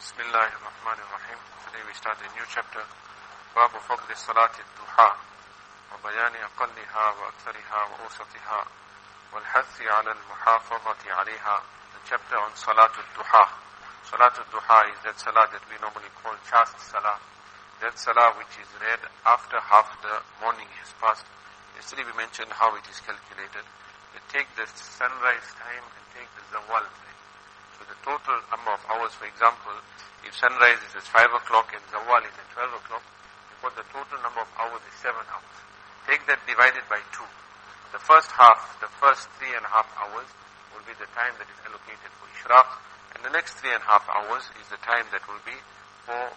Bismillah ar-Rahman ar-Rahim. Today we start a new chapter. باب فضل صلاة الضحى وبيان أقلها وأكثرها وأوسطها والحث على المحافظة عليها. The chapter on Salat al-Duha. Salat al-Duha is that salah that we normally call chast salah. That salah which is read after half the morning has passed. Yesterday we mentioned how it is calculated. They take the sunrise time and take the zawal time. So the total number of hours, for example, if sunrise is at 5 o'clock and zawal is at 12 o'clock, the total number of hours is 7 hours. Take that divided by 2. The first half, the first 3.5 hours will be the time that is allocated for Ishraq, and the next 3.5 hours is the time that will be for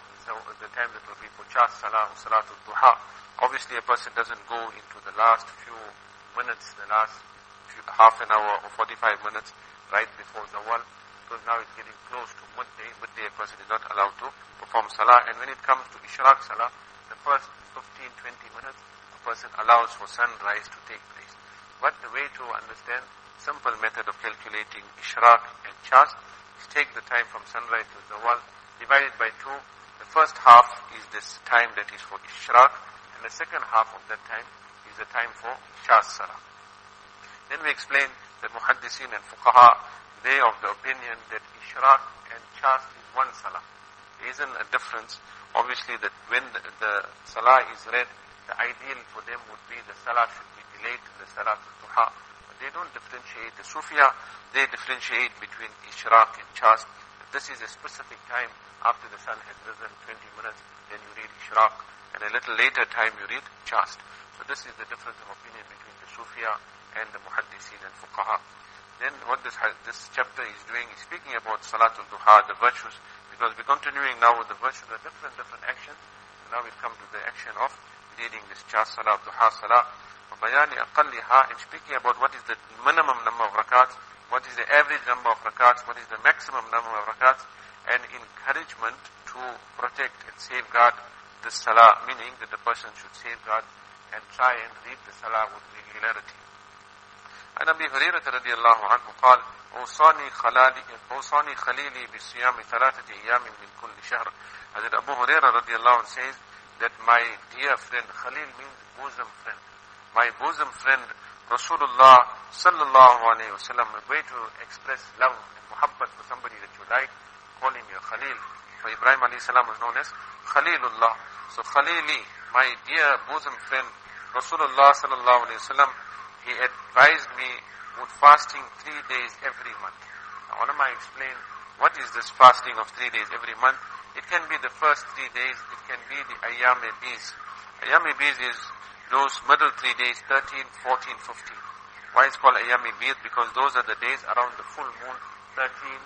Chast Salah or Salatul Duha. Obviously a person doesn't go into the last few minutes, half an hour or 45 minutes right before zawal, because now it's getting close to midday. Midday a person is not allowed to perform salah, and when it comes to Ishraq Salah, the first 15-20 minutes a person allows for sunrise to take place. But the way to understand simple method of calculating Ishraq and Chast is take the time from sunrise to zawal, divided by 2. The first half is this time that is for Ishraq, and the second half of that time is the time for Chast Salah. Then we explain that Muhaddisin and Fuqaha, they of the opinion that Ishraq and Chast is one Salah. There isn't a difference. Obviously that when the Salah is read, the ideal for them would be the Salah should be delayed to the Salatul Duha. But they don't differentiate. The Sufia, they differentiate between Ishraq and Chast. This is a specific time after the sun has risen, 20 minutes, then you read Ishraq, and a little later time you read Chast. So this is the difference of opinion between the Sufia and the Muhaddisin and Fuqaha. Then what this chapter is doing is speaking about Salatul Duha, the virtues, because we're continuing now with the virtues of different actions. And now we come to the action of reading this Chast Salah, Duha Salah, وَبَيَانِ أَقَلِّهَا, and speaking about what is the minimum number of rakats, what is the average number of rakats, what is the maximum number of rakats, and encouragement to protect and safeguard the Salah, meaning that the person should safeguard and try and read the Salah with regularity. عن أبي هريرة رضي الله عنه قال أوصاني خليلي بصيام 3 أيام من كل شهر. Hazrat Abu Hurairah رضي الله عنه says that my dear friend, Khalil means bosom friend, my bosom friend Rasulullah sallallahu alayhi wa sallam, a way to express love and muhabbat for somebody that you like, call him your Khalil. For Ibrahim alayhi salam was known as Khalilullah. So Khalili, my dear bosom friend Rasulullah sallallahu alayhi wa sallam, he advised me with fasting 3 days every month. Now, ulama explain what is this fasting of 3 days every month. It can be the first 3 days, it can be the Ayyam-e-Biz. Ayyam-e-Biz is those middle 3 days, 13, 14, 15. Why it's called Ayyam-e-Biz? Because those are the days around the full moon, 13,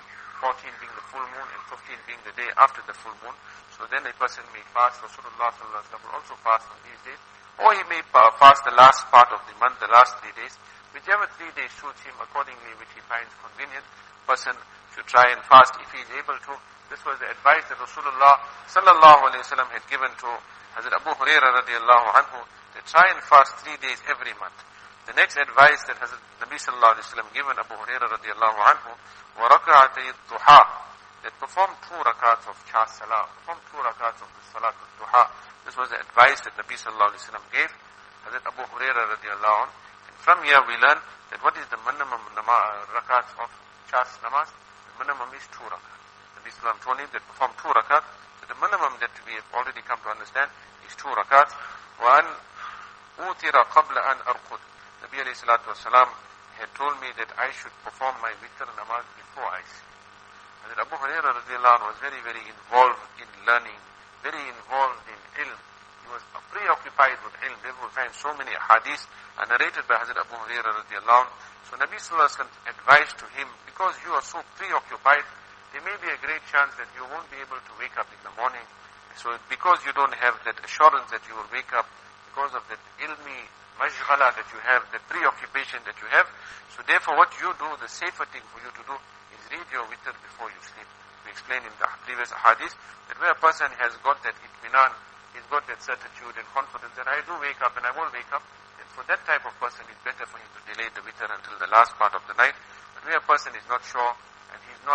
14 being the full moon, and 15 being the day after the full moon. So then a person may fast. Rasulullah sallallahu alaihi wasallam will also fast on these days. Or he may fast the last part of the month, the last 3 days. Whichever 3 days suits him accordingly, which he finds convenient, person should try and fast if he is able to. This was the advice that Rasulullah sallallahu alaihi wasallam had given to Hazrat Abu Hurairah radiallahu anhu, to try and fast 3 days every month. The next advice that Hazrat Nabi sallallahu alaihi wasallam given Abu Hurairah radiallahu anhu, وَرَكَعَتَيِ الضُّحَى, that perform 2 rakats of Chast Salah, perform 2 rakats of the Salatul Duha. This was the advice that Nabi sallallahu alaihi wasallam gave Hazrat Abu Hurairah radiallahu anhu. And from here we learn that what is the minimum rakats of Chast namaz? The minimum is 2 rakats. Nabi sallallahu told him that perform 2 rakats. So the minimum that we have already come to understand is 2 rakats. وَأَنْ أُوتِرَ قَبْلَ أَنْ أَرْقُدْ. Nabi alayhi salatu wasalam had told me that I should perform my witr namaz before I sleep. Hazrat Abu Hurairah radiallahu anhu was very, very involved in learning, very involved in ilm. He was preoccupied with ilm. Therefore, we find so many hadiths are narrated by Hazrat Abu Hurairah radiallahu anhu. So Nabi sallallahu alaihi wasallam advised to him, because you are so preoccupied, there may be a great chance that you won't be able to wake up in the morning. So because you don't have that assurance that you will wake up, because of that ilmi mashghala that you have, that preoccupation that you have, so therefore what you do, the safer thing for you to do is read your witr before you sleep. We explained in the previous hadith that where a person has got that itminan, he's got that certitude and confidence that I do wake up and I will wake up, then for that type of person it's better for him to delay the witr until the last part of the night. But where a person is not sure and he's not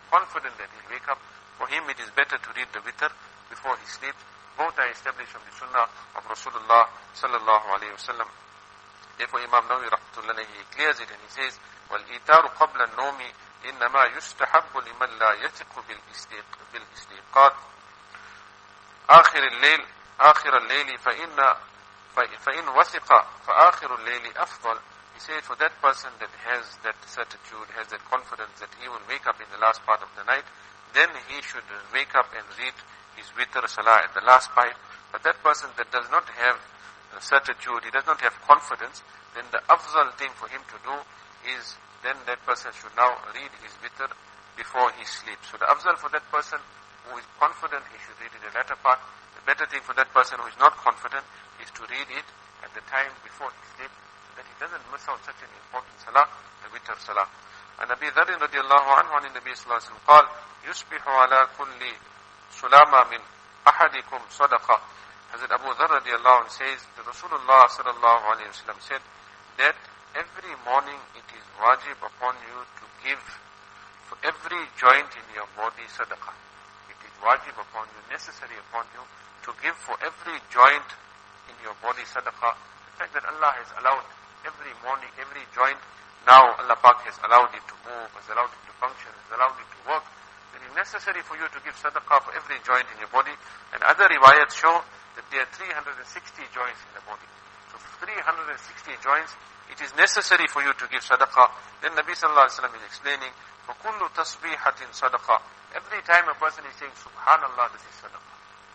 confident that he'll wake up, for him it is better to read the witr before he sleeps. Both are established from the sunnah of Rasulullah sallallahu alayhi wa sallam. Therefore Imam Nawawi rahmatullah he clears it and he says, وَالْإِيتَارُ قَبْلَ النَّوْمِ إِنَّمَا يُسْتَحَبُّ لِمَنْ لَا يَثِقُ بِالْإِسْتِيقَاظِ آخر الليل فإن وثق فآخر الليل أفضل. He said for that person that has that certitude, has that confidence that he will wake up in the last part of the night, then he should wake up and read his witr salah at the last part. But that person that does not have certitude, he does not have confidence, then the afzal thing for him to do is then that person should now read his witr before he sleeps. So the afzal for that person who is confident, he should read it in the latter part. The better thing for that person who is not confident is to read it at the time before he sleeps, so that he doesn't miss out such an important salah, the witr salah. And Abi Dharr radiallahu anhu an Nabi sallallahu alayhi wa sallam قال يصبح على كل سلامة من أحدكم صدقة. Hazrat Abu Dharr radiallahu anhu says that Rasulullah sallallahu alayhi wa sallam said that every morning it is wajib upon you to give for every joint in your body sadaqah. It is wajib upon you, necessary upon you to give for every joint in your body sadaqah. The fact that Allah has allowed every morning, every joint, now Allah Pak has allowed it to move, has allowed it to function, has allowed it to work, then it is necessary for you to give sadaqah for every joint in your body. And other riwayats show that there are 360 joints in the body. So for 360 joints, it is necessary for you to give sadaqah. Then Nabi sallallahu alayhi wa sallam is explaining, فَكُلُّ تَصْبِيحَةٍ صَدَقَةٍ. Every time a person is saying Subhanallah, this is sadaqah.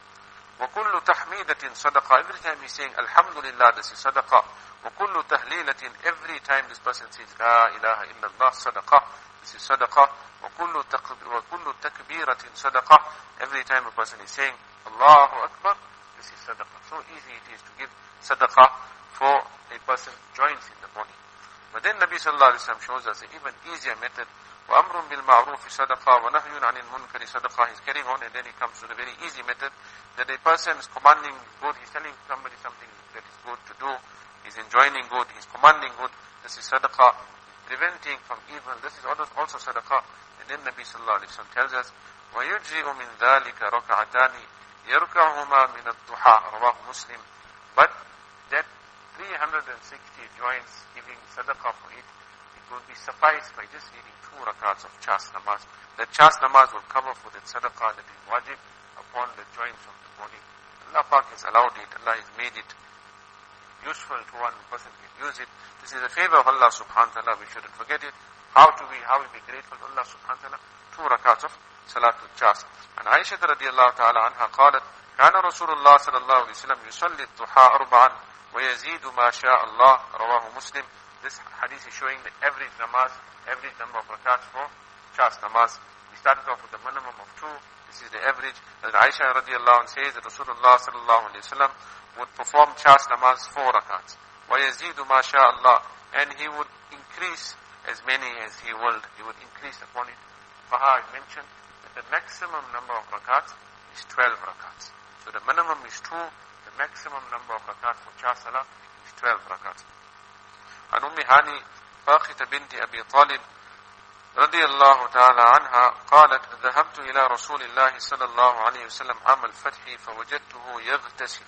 وَكُلُّ تَحْمِيدَةٍ صَدَقَةٍ. Every time he's saying Alhamdulillah, this is sadaqah. وَكُلُّ تَهْلِيلَةٍ. Every time this person says La ilaha illallah, sadaqah, this is sadaqah. وَكُلُّ تَكْبِيرَةٍ صَدَقَةٍ. Every time a person is saying Allahu Akbar, this is sadaqah. So easy it is to give sadaqah for a person joints in the body. But then Nabi sallallahu alayhi wa sallam shows us an even easier method. وَأَمْرٌ بِالْمَعْرُوفِ صَدَقَةٍ وَنَهْيٌ عَنِ الْمُنْكَرِ صَدَقَةٍ. He's carrying on and then he comes to the very easy method that a person is commanding good, he's telling somebody something that is good to do, he's enjoining good, he's commanding good, this is sadaqah. Preventing from evil, this is also sadaqah. And then Nabi sallallahu alayhi wa sallam tells us, وَيُجْزِئُ مِنْ ذَلِكَ رَكَعَتَانِ يَرْكَعُهُمَا مِنَ الضُّحَى رَوَاهُ Muslim. But that 360 joints, giving sadaqah for it, it will be sufficed by just reading 2 rakats of chas namaz. That chas namaz will cover for that sadaqah that is wajib upon the joints of the body. Allah Pak has allowed it, Allah has made it useful to one person can use it. This is a favor of Allah subhanahu wa ta'ala, we shouldn't forget it. How we be grateful to Allah subhanahu wa ta'ala? 2 rakats of salatul chas. And Aisha radiallahu ta'ala anha قالت كان رسول الله صلى الله عليه وسلم يصلي الضحى 4 ويزيد ما شاء الله رواه مسلم. This hadith is showing the average namaz, average number of rakats for chas namaz. We started off with a minimum of 2. This is the average. And Aisha radiallahu anha says that Rasulullah sallallahu alayhi wa sallam would perform chas namaz 4 rakats. وَيَزِيدُ مَا شَاءَ اللَّهِ. And he would increase as many as he willed. He would increase upon it. Baha mentioned that the maximum number of rakats is 12 rakats. So the minimum is 2. The maximum number of rakats for chas salah is 12 rakats. عن أم هاني فاخته بنت أبي طالب رضي الله تعالى عنها قالت ذهبت إلى رسول الله صلى الله عليه وسلم عام الفتح فوجدته يغتسل.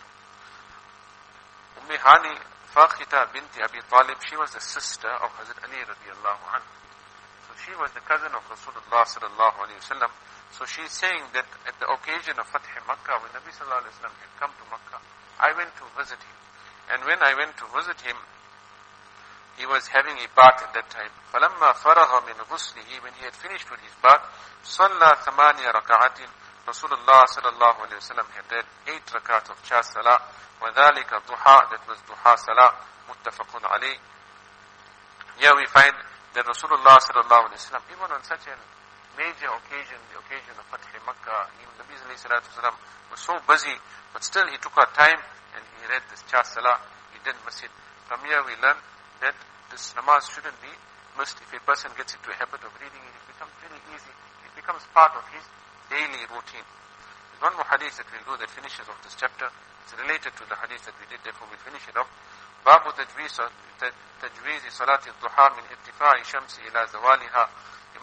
Hani Fakhita binti Abi Talib, she was the sister of Hazrat Ali radiallahu anhu. So she was the cousin of Rasulullah sallallahu alayhi wa sallam. So she's saying that at the occasion of Fath Makkah, when Nabi sallallahu alayhi wa sallam had come to Makkah, I went to visit him. And when I went to visit him, he was having a bath at that time. فَلَمَّا فَرَغَ مِنْ غُسْلِهِ. When he had finished with his bath, صَلَّى 8 رَكَعَاتٍ. Rasulullah sallallahu alayhi wa sallam had read 8 rakats of chas salah. وَذَلِكَ ضُحَى. That was duha salah. مُتَّفَقٌ عَلَيْهِ. Here we find that Rasulullah sallallahu alayhi wa sallam, even on such a major occasion, the occasion of Fath Makkah, even Nabi sallallahu alayhi wa sallam was so busy, but still he took out time and he read this chas salah. He didn't miss it. From here we learn that this namaz shouldn't be missed. If a person gets into a habit of reading it, it becomes very easy. It becomes part of his daily routine. There's one more hadith that we'll do that finishes off this chapter. It's related to the hadith that we did, therefore we'll finish it off. باب تجويز صلاة الضحى من ارتفاع الشمس إلى زوالها.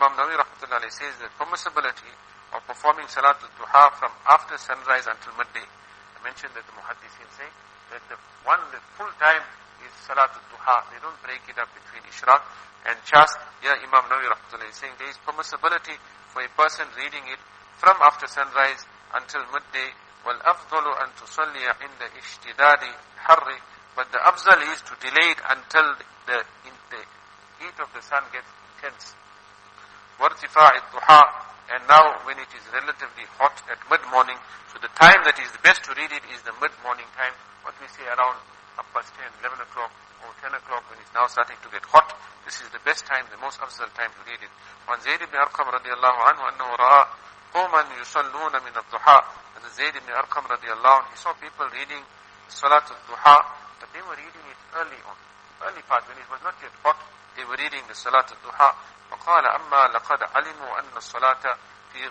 Imam Nawawi rahmatullahi alayhi says the permissibility of performing Salat al-Duha from after sunrise until midday. I mentioned that the Muhaddithin say that the full time is Salat al-Duha. They don't break it up between Ishraq and Chas. Here Imam Nawawi rahmatullahi is saying there is permissibility for a person reading it from after sunrise until midday. وَالْأَفْضَلُ أَن تُصَلِّيَ عِنْدَ اشْتِدَادِ حَرِّ. But the afdal is to delay it until the heat of the sun gets intense. وَارْتِفَاعِ الضُّحَى. And now when it is relatively hot at mid-morning, so the time that is the best to read it is the mid-morning time, what we say around 10, 11 o'clock or 10 o'clock when it's now starting to get hot. This is the best time, the most afdal time to read it. وعن زيد بن أرقم رضي الله عنه أنه رأى قوما يصلون من الضحى. And Zayd ibn Arqam radiallahu anhu, he saw people reading Salat al-Duha, but they were reading it early part, when it was not yet hot, they were reading the Salat al-Duha. وقال أما لقد علموا أن الصلاة في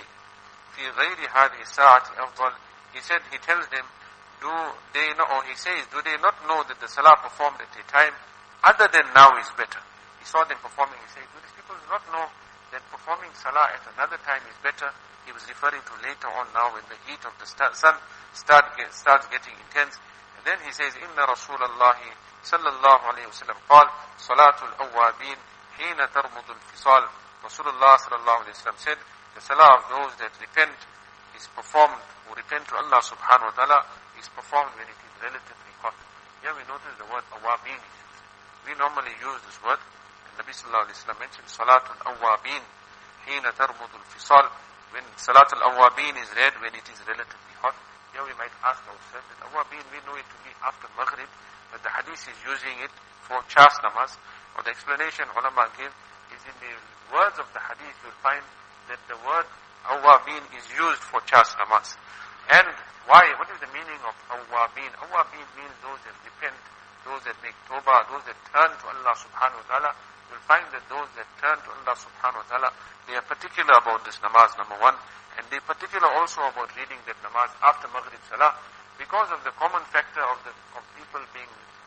غير هذه الساعة أفضل. He said, he tells them, do they not know that the Salah performed at a time other than now is better? He saw them performing, he said, do these people not know that performing Salah at another time is better? He was referring to later on now when the heat of the sun starts getting intense. And then he says, Inna Rasulullah sallallahu alayhi wa sallam قال صلاة الأوابين حين ترمض الفصال. Rasulullah sallallahu alayhi wa sallam said, the salah of those that repent is performed, who repent to Allah subhanahu wa ta'ala, is performed when it is relatively hot. Here we notice the word awabin is used. We normally use this word, and Nabi sallallahu alayhi wa sallam mentioned Salatul Awabin hina tarmudul fisal. When Salatul Awabin is read when it is relatively hot. Here we might ask ourselves that Awabin, we know it to be after Maghrib, but the hadith is using it for Chas namaz. Or the explanation ulama give is in the words of the hadith you'll find that the word Awabin is used for Chas namaz. And why? What is the meaning of Awabin? Awabin means those that repent, those that make tawbah, those that turn to Allah subhanahu wa ta'ala. You'll find that those that turn to Allah subhanahu wa ta'ala, they are particular about this namaz, number one, and they are particular also about reading that namaz after Maghrib Salah, because of the common factor of people being,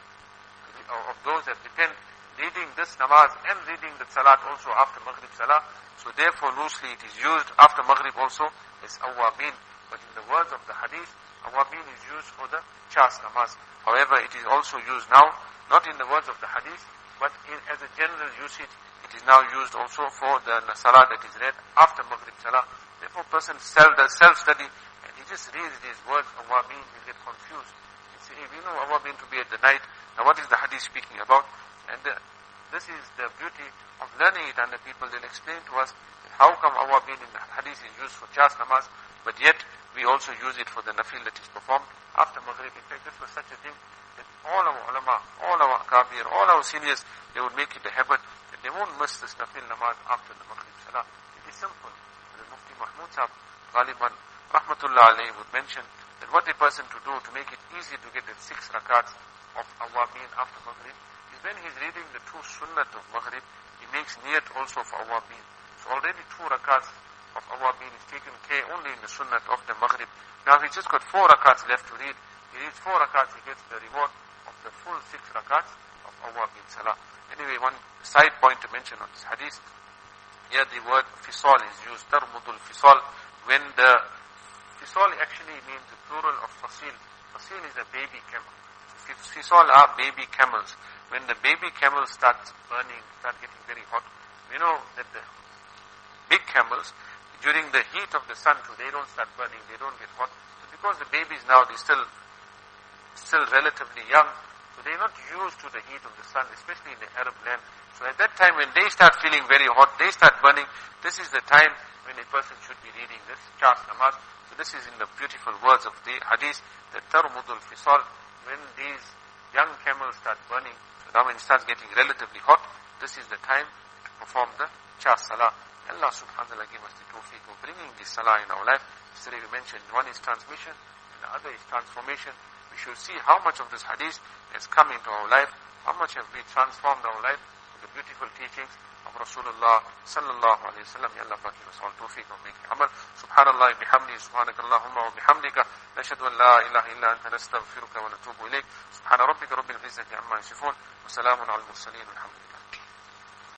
of those that repent, reading this namaz and reading the salat also after Maghrib Salah. So therefore loosely it is used after Maghrib also as Awabin. But in the words of the hadith, Awabin is used for the Chas namaz. However, it is also used now, not in the words of the hadith, but as a general usage, it is now used also for the salah that is read after Maghrib Salah. Therefore, a person does self-study and he just reads these words, Awabin, he get confused. He say, we know Awabin to be at the night. Now what is the hadith speaking about? And this is the beauty of learning it, and the people will explain to us how come Awabin in the hadith is used for Chas namaz, but yet we also use it for the nafil that is performed after Maghrib. In fact, this was such a thing that all our ulama, all our kabir, all our seniors, they would make it a habit that they won't miss this nafil namaz after the Maghrib Salah. It is simple. The Mufti Mahmud Sahib Ghaliban rahmatullah alayhi would mention that what a person to do to make it easy to get the 6 rakats of Awabin after Maghrib is when he's reading the 2 sunnat of Maghrib, he makes niyat also for Awabin. So already 2 rakats of Awabin is taken care only in the sunnat of the Maghrib. Now he's just got 4 rakats left to read. He reads 4 rakats, he gets the reward of the full 6 rakats of Awabin Salah. Anyway, one side point to mention on this hadith, here the word fisal is used, tarmudul fisal, when the fisal actually means the plural of fasil. Fasil is a baby camel. Fisal are baby camels. When the baby camels start burning, start getting very hot, we know that the big camels, during the heat of the sun too, they don't start burning, they don't get hot. So because the babies now, they're still relatively young, so they're not used to the heat of the sun, especially in the Arab land. So at that time when they start feeling very hot, they start burning, this is the time when a person should be reading this Chas namaz. So this is in the beautiful words of the hadith, that tarmudul fisal, when these young camels start burning, so now when it starts getting relatively hot, this is the time to perform the Chas Salah. Allah subhanahu wa ta'ala give us the tawfiq of bringing this Salah in our life. Yesterday we mentioned one is transmission and the other is transformation. We should see how much of this hadith has come into our life, how much have we transformed our life with the beautiful teachings of Rasulullah sallallahu alayhi wa sallam. Ya Allah give us all tawfiq of making amal. Subhanallah bihamdi, subhanakallahumma wa bihamdika, nashhadu an la ilaha illa anta nastaghfiruka wa natubu ilayk. Subhana rabbika rabbil izzati amma yasifun, wa salamun ala al-mursaleen, walhamdulillah.